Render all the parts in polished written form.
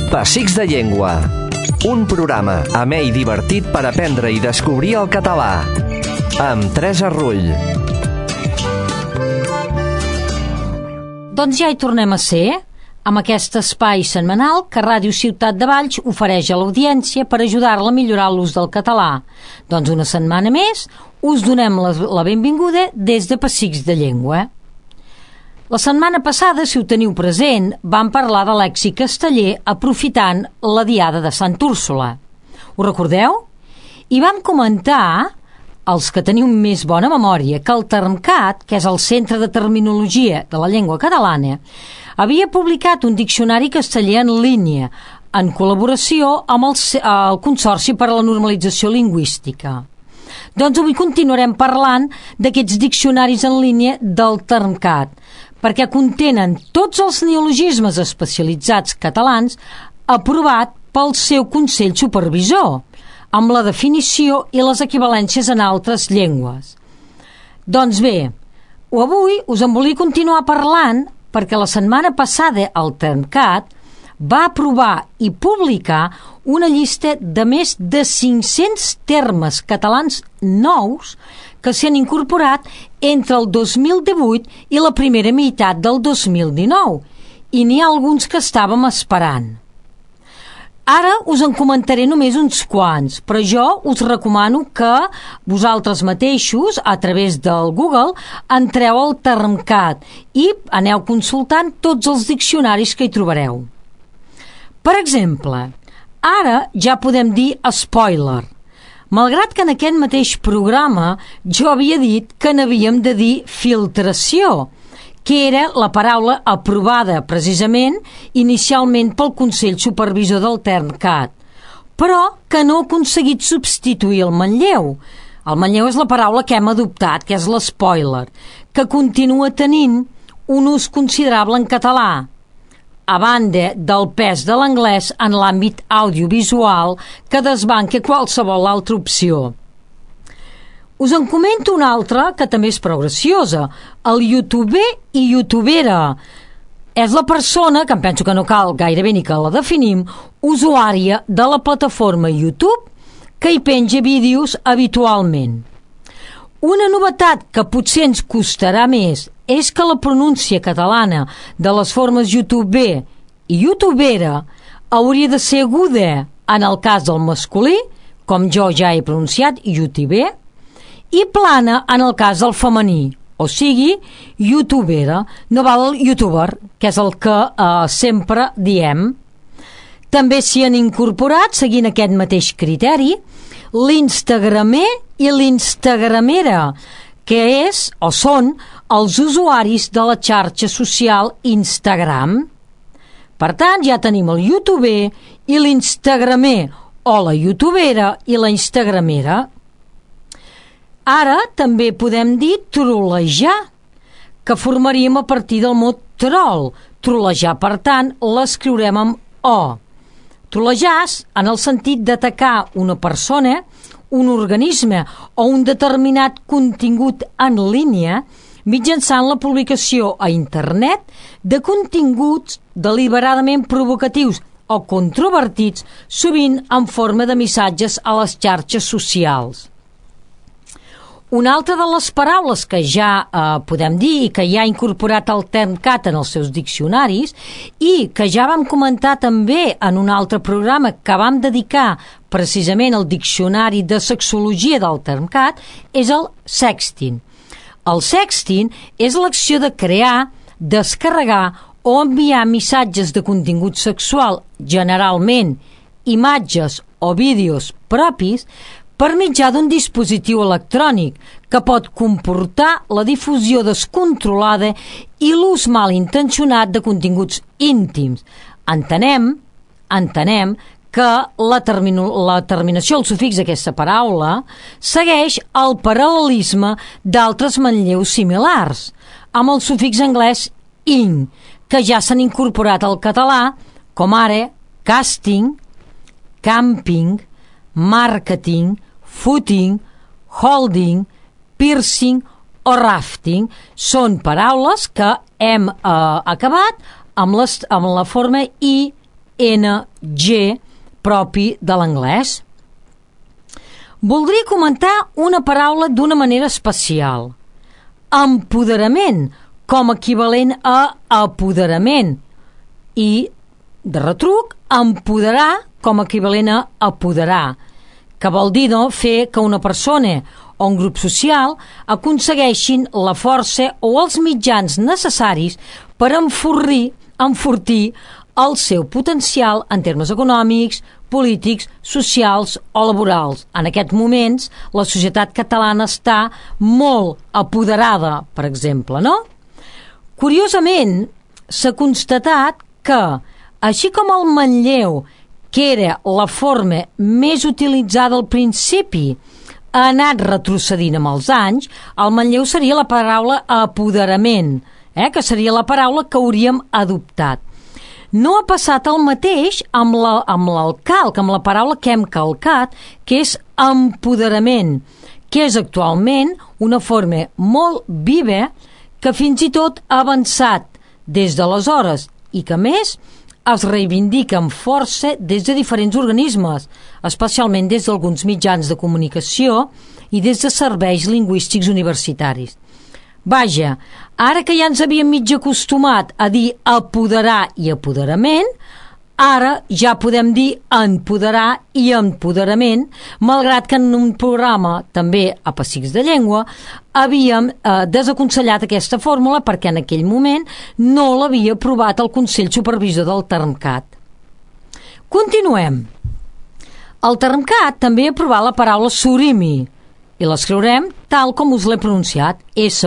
Pessics de Llengua. Un programa amè i divertit per aprendre i descobrir el català. Amb Teresa Rull. Doncs ja hi tornem a ser, amb aquest espai setmanal que Ràdio Ciutat de Valls ofereix a l'audiència per ajudar-la a millorar l'ús del català. Doncs una setmana més us donem la benvinguda des de Pessics de Llengua. La setmana passada, si ho teniu present, vam parlar de lèxic casteller aprofitant la Diada de Sant Úrsula. Ho recordeu? I vam comentar, els que teniu més bona memòria, que el Termcat, que és el Centre de Terminologia de la Llengua Catalana, havia publicat un diccionari casteller en línia, en col·laboració amb el Consorci per a la Normalització Lingüística. Doncs avui continuarem parlant d'aquests diccionaris en línia del Termcat, perquè contenen tots els neologismes especialitzats catalans aprovat pel seu Consell Supervisor, amb la definició i les equivalències en altres llengües. Doncs bé, avui us en volia continuar parlant perquè la setmana passada el Termcat va aprovar i publicar una llista de més de 500 termes catalans nous que s'han incorporat entre el 2018 i la primera meitat del 2019, i n'hi ha alguns que estàvem esperant. Ara us en comentaré només uns quants, però jo us recomano que vosaltres mateixos, a través del Google, entreu al Termcat i aneu consultant tots els diccionaris que hi trobareu. Per exemple, ara ja podem dir spoiler, malgrat que en aquest mateix programa jo havia dit que n'havíem de dir filtració, que era la paraula aprovada precisament inicialment pel Consell Supervisor del Termcat, però que no ha aconseguit substituir el manlleu. El manlleu és la paraula que hem adoptat, que és l'spoiler, que continua tenint un ús considerable en català, a banda del pes de l'anglès en l'àmbit audiovisual que desbanca qualsevol altra opció. Us en comento una altra que també és prou graciosa, el youtuber i youtubera. És la persona, que em penso que no cal gairebé ni que la definim, usuària de la plataforma YouTube que hi penja vídeos habitualment. Una novetat que potser ens costarà més és que la pronúncia catalana de les formes youtuber i youtubera hauria de ser aguda en el cas del masculí, com jo ja he pronunciat, youtuber, i plana en el cas del femení, o sigui, youtubera, no val el youtuber, que és el que sempre diem. També s'hi han incorporat, seguint aquest mateix criteri, l'instagramer i l'instagramera, que és o són els usuaris de la xarxa social Instagram. Per tant, ja tenim el youtuber i l'instagramer, o la youtubera i la instagramera. Ara també podem dir trolejar, que formaríem a partir del mot troll. Trolejar, per tant, l'escriurem amb O. Trolejar en el sentit d'atacar una persona, un organisme o un determinat contingut en línia mitjançant la publicació a internet de continguts deliberadament provocatius o controvertits, sovint en forma de missatges a les xarxes socials. Una altra de les paraules que ja podem dir i que ja ha incorporat el Termcat en els seus diccionaris i que ja vam comentar també en un altre programa que vam dedicar precisament al diccionari de sexologia del Termcat és el sexting. El sexting és l'acció de crear, descarregar o enviar missatges de contingut sexual, generalment imatges o vídeos propis, per mitjà d'un dispositiu electrònic que pot comportar la difusió descontrolada i l'ús malintencionat de continguts íntims. Entenem que la terminació, el sufix d'aquesta paraula, segueix el paral·lelisme d'altres manlleus similars, amb el sufix anglès ing, que ja s'han incorporat al català, com ara casting, camping, marketing, footing, holding, piercing o rafting. Són paraules que hem acabat amb la forma i I-N-G, propi de l'anglès. Voldria comentar una paraula d'una manera especial. Empoderament, com equivalent a apoderament. I, de retruc, empoderar com equivalent a apoderar, que vol dir fer que una persona o un grup social aconsegueixin la força o els mitjans necessaris per enfortir el seu potencial en termes econòmics, polítics, socials o laborals. En aquests moments, la societat catalana està molt apoderada, per exemple, no? Curiosament, s'ha constatat que, així com el manlleu, que era la forma més utilitzada al principi, ha anat retrocedint amb els anys, el manlleu seria la paraula apoderament, que seria la paraula que hauríem adoptat. No ha passat el mateix amb el calc, amb la paraula que hem calcat, que és empoderament, que és actualment una forma molt viva que fins i tot ha avançat des d'aleshores i que, a més, es reivindica amb força des de diferents organismes, especialment des d'alguns mitjans de comunicació i des de serveis lingüístics universitaris. Vaja, ara que ja ens havíem mig acostumat a dir apoderar i apoderament, ara ja podem dir empoderar i empoderament, malgrat que en un programa, també a Pessics de Llengua, havíem desaconsellat aquesta fórmula perquè en aquell moment no l'havia aprovat el Consell Supervisor del Termcat. Continuem. El Termcat també ha aprovat la paraula surimi i l'escriurem tal com us l'he pronunciat,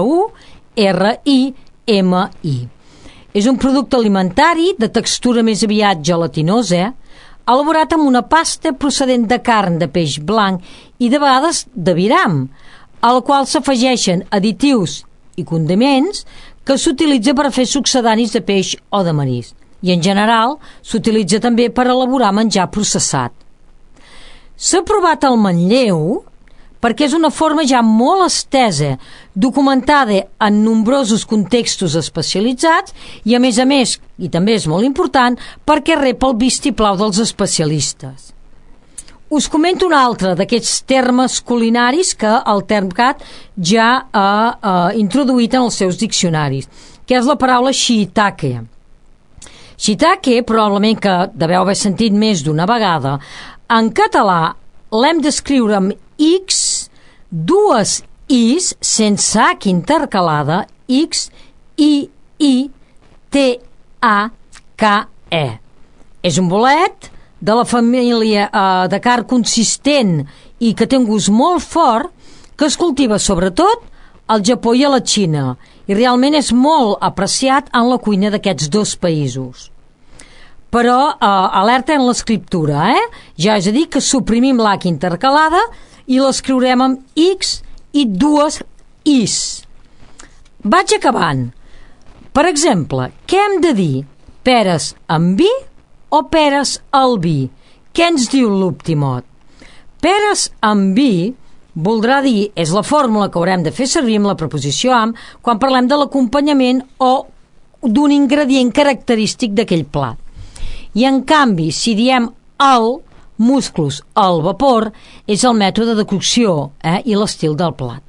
S-U-R-I-M-I. És un producte alimentari de textura més aviat gelatinosa, elaborat amb una pasta procedent de carn de peix blanc i de vegades d'aviram, a la qual s'afegeixen additius i condiments que s'utilitza per a fer succedanis de peix o de marisc. I en general s'utilitza també per elaborar menjar processat. S'ha provat el manlleu perquè és una forma ja molt estesa, documentada en nombrosos contextos especialitzats i, a més, i també és molt important, perquè rep el vistiplau dels especialistes. Us comento un altre d'aquests termes culinaris que el Termcat ja ha introduït en els seus diccionaris, que és la paraula shiitake. Shiitake, probablement que deveu haver sentit més d'una vegada, en català l'hem d'escriure amb X, dues Is, sense H intercalada, X, I, T, A, K, E. És un bolet de la família de carn consistent i que té un gust molt fort, que es cultiva sobretot al Japó i a la Xina, i realment és molt apreciat en la cuina d'aquests dos països. Però alerta en l'escriptura, ja és a dir que suprimim l'H intercalada i l'escriurem amb X i dues Is. Vaig acabant. Per exemple, què hem de dir? Peres amb vi o peres al vi? Què ens diu l'Optimot? Peres amb vi voldrà dir, és la fórmula que haurem de fer servir amb la preposició amb quan parlem de l'acompanyament o d'un ingredient característic d'aquell plat. I en canvi, si diem al, musclos al vapor, és el mètode de cocció i l'estil del plat.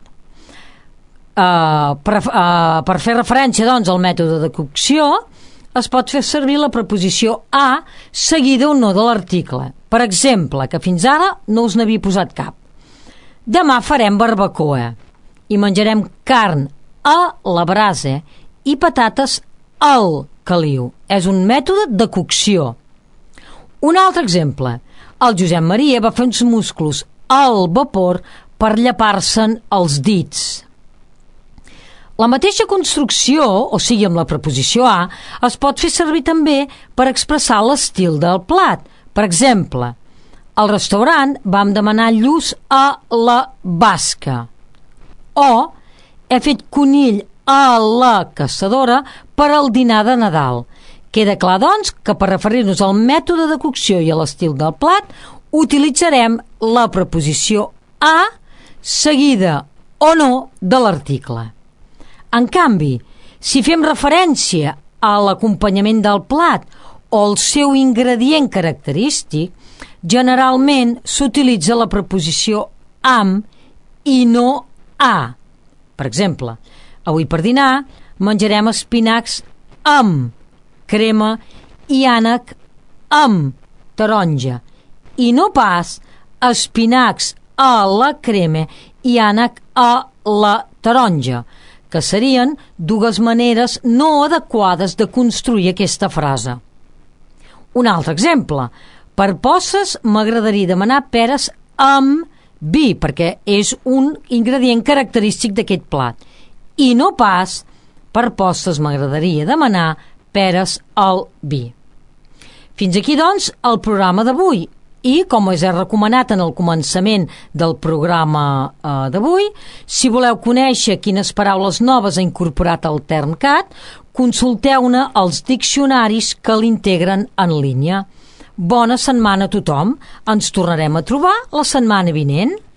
Per fer referència, doncs, al mètode de cocció, es pot fer servir la preposició a seguida o no de l'article. Per exemple, que fins ara no us n'havia posat cap. Demà farem barbacoa i menjarem carn a la brasa i patates al caliu. És un mètode de cocció. Un altre exemple. El Josep Maria va fer uns musclos al vapor per llepar-se'n els dits. La mateixa construcció, o sigui amb la preposició a, es pot fer servir també per expressar l'estil del plat. Per exemple, al restaurant vam demanar lluç a la basca. O he fet conill a la caçadora per al dinar de Nadal. Queda clar, doncs, que per referir-nos al mètode de cocció i a l'estil del plat utilitzarem la preposició a seguida o no de l'article. En canvi, si fem referència a l'acompanyament del plat o el seu ingredient característic, generalment s'utilitza la preposició amb i no a. Per exemple, avui per dinar menjarem espinacs amb crema i ànec amb taronja, i no pas espinacs a la crema i ànec a la taronja, que serien dues maneres no adequades de construir aquesta frase. Un altre exemple. Per postres m'agradaria demanar peres amb vi, perquè és un ingredient característic d'aquest plat. I no pas per postres m'agradaria demanar peres al vi. Fins aquí, doncs, el programa d'avui. I, com us he recomanat en el començament del programa d'avui, si voleu conèixer quines paraules noves ha incorporat el TERMCAT, consulteu-ne els diccionaris que l'integren en línia. Bona setmana a tothom. Ens tornarem a trobar la setmana vinent.